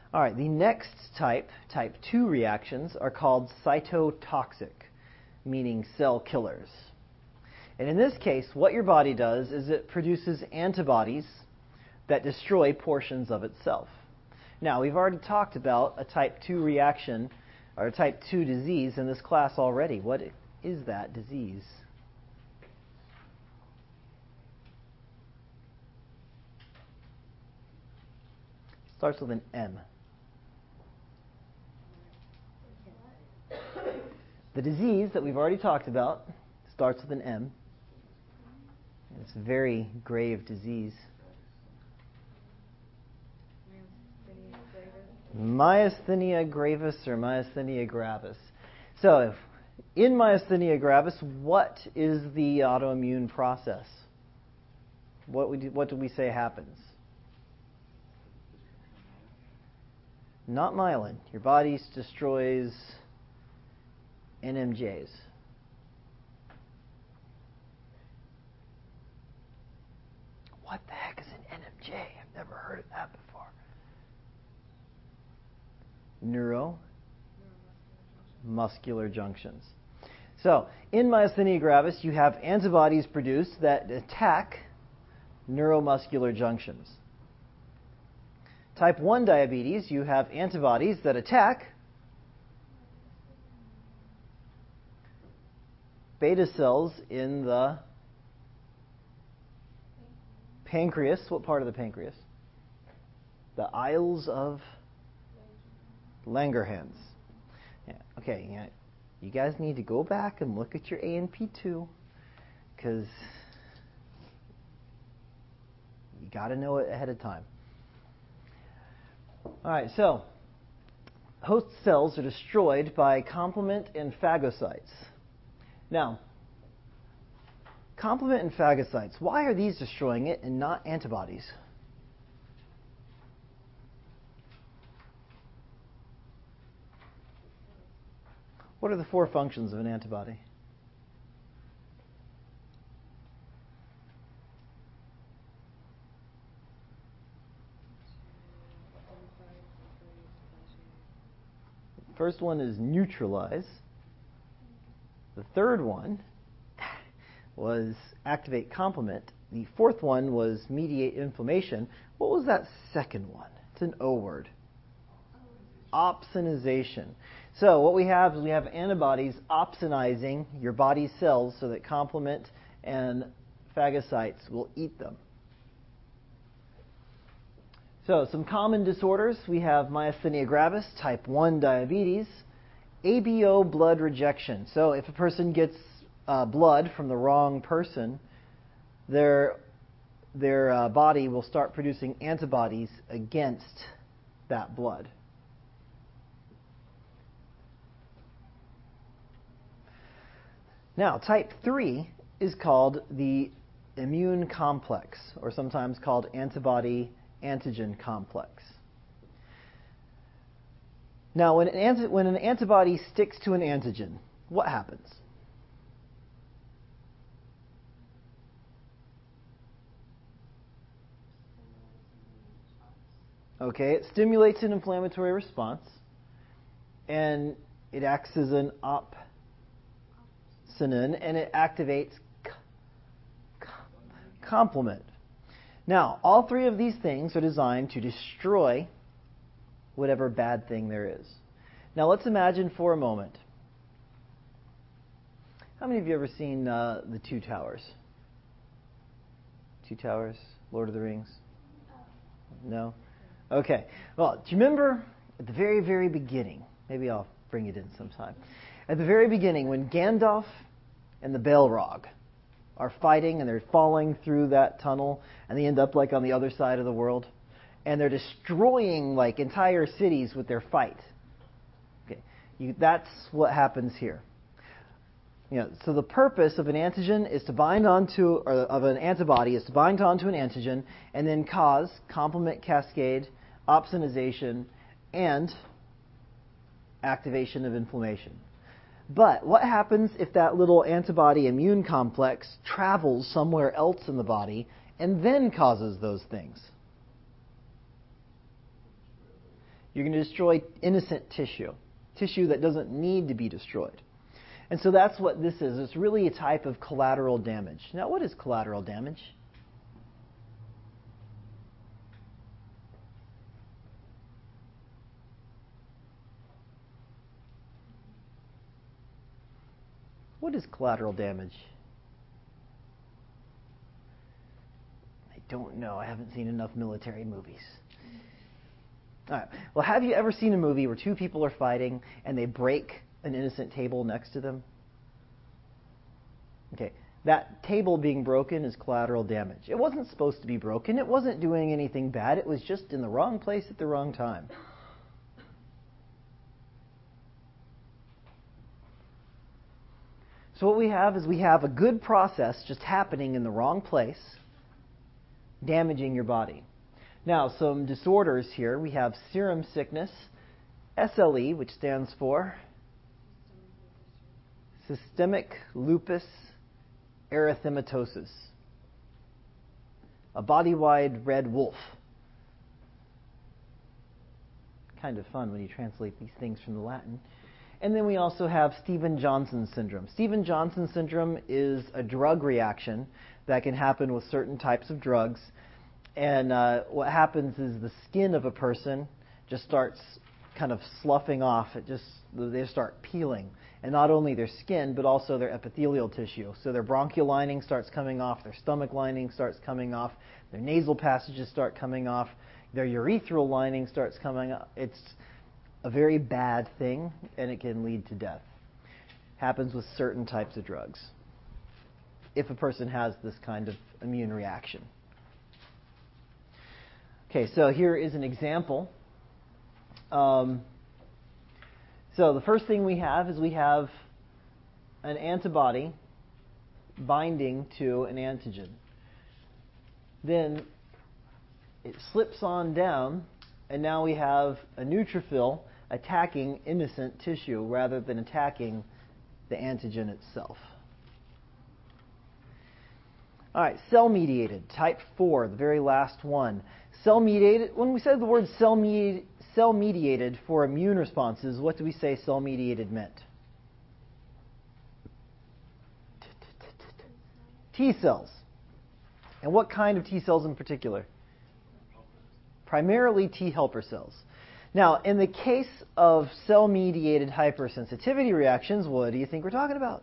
All right, the next type 2 reactions, are called cytotoxic, meaning cell killers. And in this case, what your body does is it produces antibodies that destroy portions of itself. Now, we've already talked about a type 2 reaction, or a type 2 disease in this class already. What is that disease? Starts with an M. The disease that we've already talked about starts with an M. It's a very grave disease. Myasthenia gravis or myasthenia gravis. So, in myasthenia gravis, what is the autoimmune process? What do we say happens? Not myelin. Your body destroys NMJs. What the heck is an NMJ? I've never heard of that before. Neuromuscular junctions. So, in myasthenia gravis, you have antibodies produced that attack neuromuscular junctions. Type 1 diabetes, you have antibodies that attack beta cells in the pancreas. What part of the pancreas? The Isles of Langerhans. Yeah, okay, yeah. You guys need to go back and look at your A&P2 because you got to know it ahead of time. All right, so host cells are destroyed by complement and phagocytes. Now, complement and phagocytes, why are these destroying it and not antibodies? What are the 4 functions of an antibody? First one is neutralize. The third one was activate complement. The fourth one was mediate inflammation. What was that second one? It's an O word. Opsonization. So what we have is we have antibodies opsonizing your body's cells so that complement and phagocytes will eat them. So some common disorders, we have myasthenia gravis, type 1 diabetes, ABO blood rejection. So if a person gets blood from the wrong person, their body will start producing antibodies against that blood. Now, type 3 is called the immune complex, or sometimes called antibody-antigen complex. Now, when an antibody sticks to an antigen, what happens? Okay, it stimulates an inflammatory response, and it acts as an opsonin, and it activates complement. Now, all 3 of these things are designed to destroy whatever bad thing there is. Now, let's imagine for a moment. How many of you have ever seen the Two Towers? Two Towers, Lord of the Rings? No? Okay. Well, do you remember at the very, very beginning, maybe I'll bring it in sometime, at the very beginning when Gandalf and the Balrog are fighting and they're falling through that tunnel and they end up like on the other side of the world and they're destroying like entire cities with their fight. Okay, that's what happens here. So the purpose of an antigen is to bind onto, or of an antibody is to bind onto an antigen and then cause complement cascade, opsonization, and activation of inflammation. But what happens if that little antibody immune complex travels somewhere else in the body and then causes those things? You're going to destroy innocent tissue that doesn't need to be destroyed. And so that's what this is. It's really a type of collateral damage. Now, what is collateral damage? What is collateral damage? I don't know. I haven't seen enough military movies. All right. Well, have you ever seen a movie where two people are fighting and they break an innocent table next to them? Okay. That table being broken is collateral damage. It wasn't supposed to be broken. It wasn't doing anything bad. It was just in the wrong place at the wrong time. So what we have is we have a good process just happening in the wrong place, damaging your body. Now, some disorders here. We have serum sickness, SLE, which stands for systemic lupus erythematosus, a body-wide red wolf. Kind of fun when you translate these things from the Latin. And then we also have Stevens-Johnson syndrome. Stevens-Johnson syndrome is a drug reaction that can happen with certain types of drugs. And what happens is the skin of a person just starts kind of sloughing off. They start peeling. And not only their skin, but also their epithelial tissue. So their bronchial lining starts coming off, their stomach lining starts coming off, their nasal passages start coming off, their urethral lining starts coming off. It's a very bad thing, and it can lead to death. Happens with certain types of drugs if a person has this kind of immune reaction. Okay, so here is an example. So the first thing we have is we have an antibody binding to an antigen. Then it slips on down, and now we have a neutrophil attacking innocent tissue rather than attacking the antigen itself. All right, cell-mediated, type 4, the very last one. Cell-mediated, when we said the word cell-mediated for immune responses, what do we say cell-mediated meant? T cells. And what kind of T cells in particular? Primarily T helper cells. Now, in the case of cell-mediated hypersensitivity reactions, what do you think we're talking about?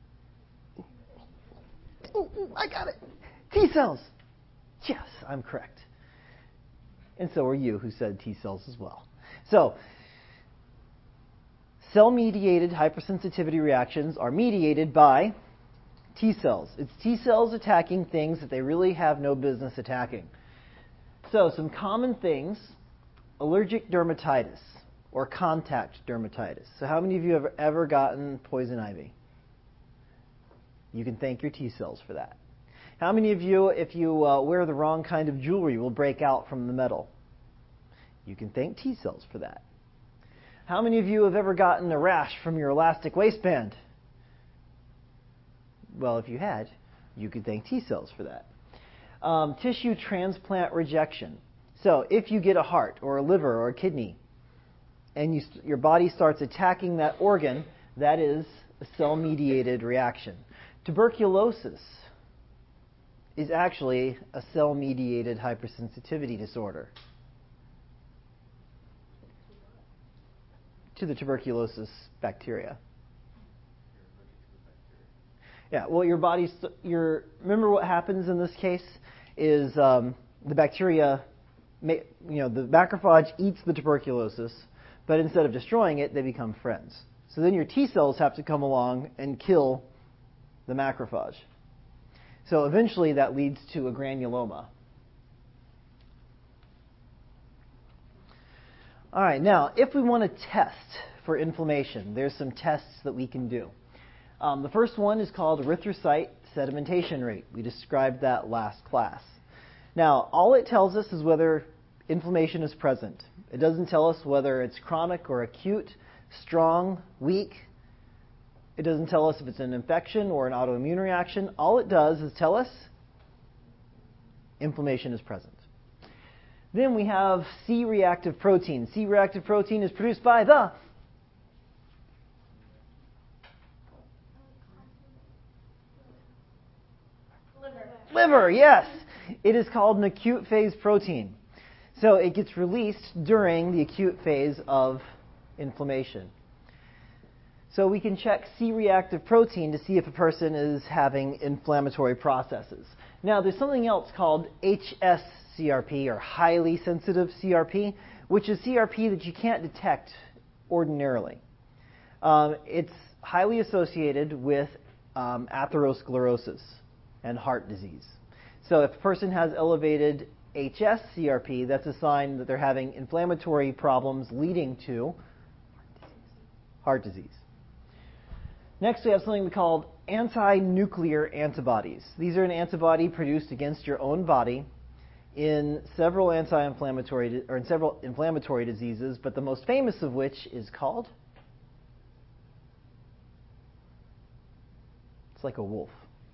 Ooh, I got it. T cells. Yes, I'm correct. And so are you, who said T cells as well. So, cell-mediated hypersensitivity reactions are mediated by T cells. It's T cells attacking things that they really have no business attacking. So, some common things: allergic dermatitis or contact dermatitis. So, how many of you have ever gotten poison ivy? You can thank your T cells for that. How many of you, if you wear the wrong kind of jewelry, will break out from the metal? You can thank T cells for that. How many of you have ever gotten a rash from your elastic waistband? Well, if you had, you could thank T cells for that. Tissue transplant rejection. So if you get a heart or a liver or a kidney and your body starts attacking that organ, that is a cell-mediated reaction. Tuberculosis is actually a cell-mediated hypersensitivity disorder to the tuberculosis bacteria. Yeah, well, remember what happens in this case is the bacteria, the macrophage eats the tuberculosis, but instead of destroying it, they become friends. So then your T cells have to come along and kill the macrophage. So eventually that leads to a granuloma. All right, now, if we want to test for inflammation, there's some tests that we can do. The first one is called erythrocyte sedimentation rate. We described that last class. Now, all it tells us is whether inflammation is present. It doesn't tell us whether it's chronic or acute, strong, weak. It doesn't tell us if it's an infection or an autoimmune reaction. All it does is tell us inflammation is present. Then we have C-reactive protein. C-reactive protein is produced by the liver, yes. It is called an acute phase protein. So it gets released during the acute phase of inflammation. So we can check C-reactive protein to see if a person is having inflammatory processes. Now, there's something else called HSCRP, or highly sensitive CRP, which is CRP that you can't detect ordinarily. It's highly associated with atherosclerosis and heart disease. So if a person has elevated HSCRP, that's a sign that they're having inflammatory problems leading to heart disease. Next, we have something we call anti-nuclear antibodies. These are an antibody produced against your own body in several inflammatory diseases, but the most famous of which is called, it's like a wolf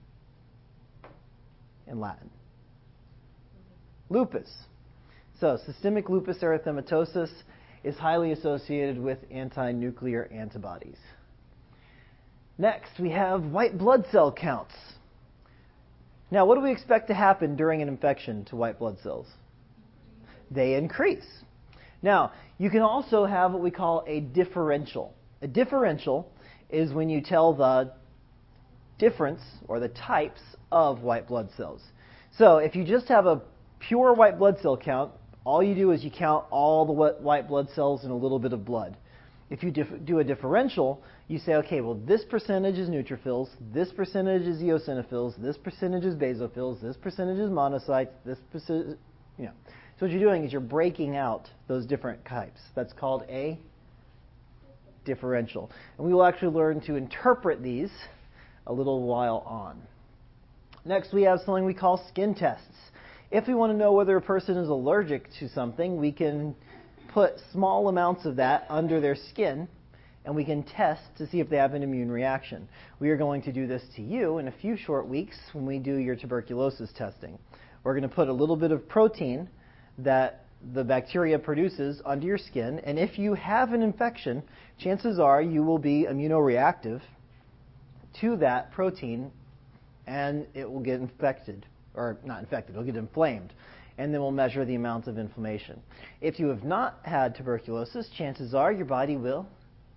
in Latin, lupus. So systemic lupus erythematosus is highly associated with anti-nuclear antibodies. Next, we have white blood cell counts. Now, what do we expect to happen during an infection to white blood cells? They increase. Now, you can also have what we call a differential. A differential is when you tell the difference or the types of white blood cells. So, if you just have a pure white blood cell count, all you do is you count all the white blood cells in a little bit of blood. If you do a differential, you say, okay, well, this percentage is neutrophils, this percentage is eosinophils, this percentage is basophils, this percentage is monocytes, this percentage, So what you're doing is you're breaking out those different types. That's called a differential. And we will actually learn to interpret these a little while on. Next, we have something we call skin tests. If we want to know whether a person is allergic to something, we can put small amounts of that under their skin, and we can test to see if they have an immune reaction. We are going to do this to you in a few short weeks when we do your tuberculosis testing. We're going to put a little bit of protein that the bacteria produces under your skin, and if you have an infection, chances are you will be immunoreactive to that protein, and it will get infected, or not infected, it'll get inflamed. And then we'll measure the amount of inflammation. If you have not had tuberculosis, chances are your body will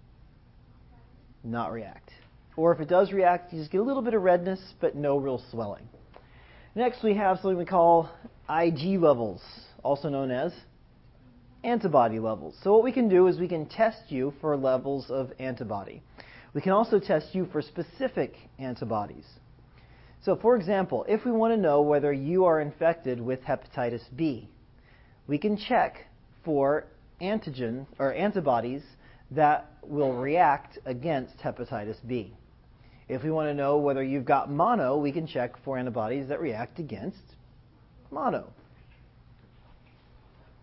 not react. Or if it does react, you just get a little bit of redness, but no real swelling. Next, we have something we call Ig levels, also known as antibody levels. So what we can do is we can test you for levels of antibody. We can also test you for specific antibodies. So, for example, if we want to know whether you are infected with hepatitis B, we can check for antigens or antibodies that will react against hepatitis B. If we want to know whether you've got mono, we can check for antibodies that react against mono.